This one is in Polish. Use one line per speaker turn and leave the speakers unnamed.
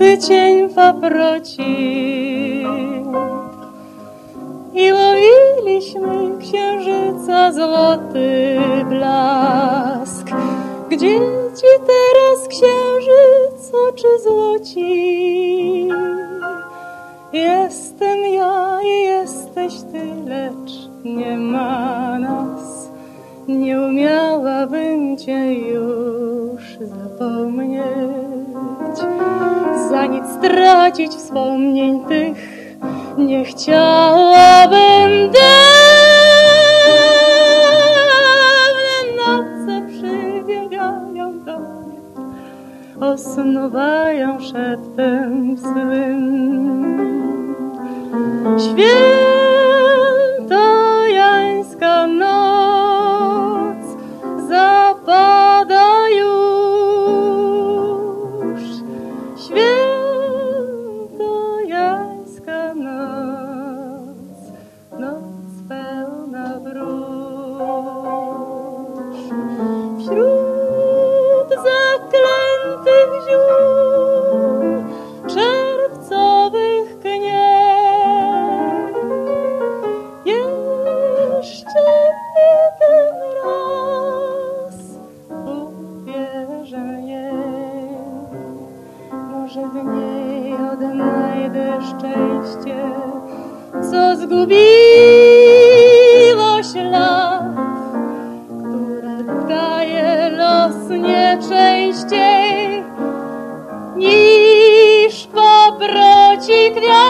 prosty cień paproci. I łowiliśmy księżyca złoty blask. Gdzie ci teraz księżyc oczy złoci? Jestem ja i jesteś ty, lecz nie ma nas. Nie umiałabym cię już zapomnieć. Za nic stracić wspomnień tych nie chciałabym. Dawne noce przybiegają do mnie, osnuwają szeptem swym. Świętojańska noc zapada już. Świętojańska noc, noc pełna wróż. Wśród zaklętych ziół czerwcowych kniei jeszcze jeden raz uwierzę jej. Może w niej odnajdę szczęście, co zgubiło ślad, które daje los nie częściej niż paproci kwiat.